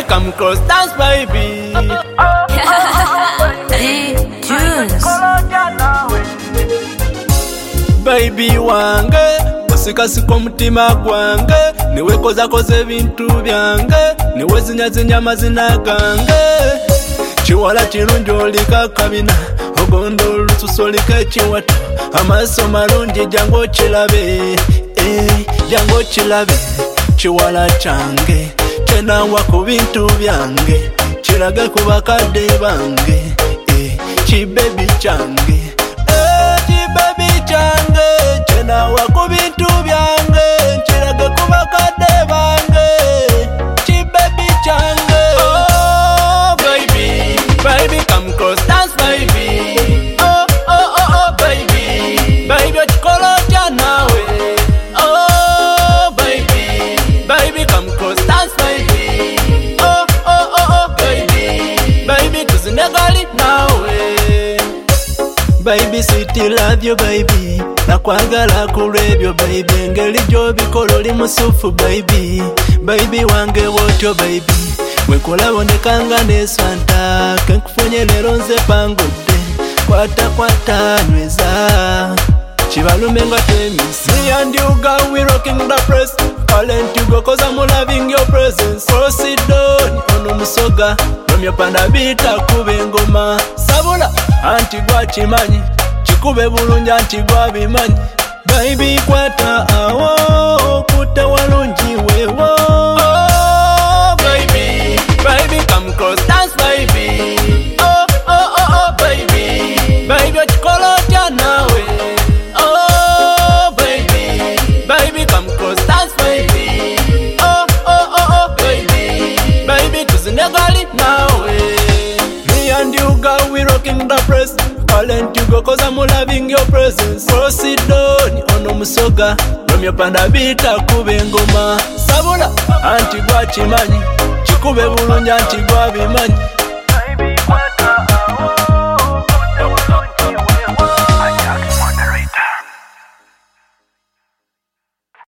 come close, dance, baby. Tunes. Baby wange, osikasika omutima gwange, niwe kozakoza ebintu byange, niwe zinyazinya amazina gange. Chiwala kirungi olika kabina, ogondo olususu olika ekiwato, amaaso malungi jangu okilabe, jangu okilabe. Chiwala kyange kyenawa ku bintu byange, kirage ku bakadde bange, kibebi kyange, kibebi kyange kyenawa ku bintu byange, kirage ku bakadde bange, kibebi kyange. Oh baby, baby come close, dance baby. Oh oh oh oh baby, baby okikola otya nawe. Oh baby, baby come close, dance baby. Oh oh oh oh baby, baby tuzinegali nawe. Baby sweet love you baby, nakwagala kulwebyo baby, engeri gy'obikola oli musufu baby, baby wange wotyo baby, bwekulaba ondekanga neswanta, kenkufunye leero nze pangudde, kwata kwata nyweza, kibalume nga twemisa. Me and you girl we rocking the press, calling you go cause I'm loving your presence. So sit down ono musoga, nomyo panda bita kube ngoma, sabula anti gwa kimanyi, kikube bulungi anti gwa bimanyi. Baby kwata awo, kuta walungi wewo. Oh baby, baby come close, dance baby. Oh oh oh oh baby, baby okikola otya nawe. Oh baby, baby come close, dance baby. Oh oh oh oh baby, baby tuzinegali nawe. Me and you girl we rocking the press, calling you go cause I'm loving your presence. So sit down ono musoga, nomyo panda bita kube ngoma, sabula anti gwa kimanyi, kikube bulungi anti gwa bimanyi.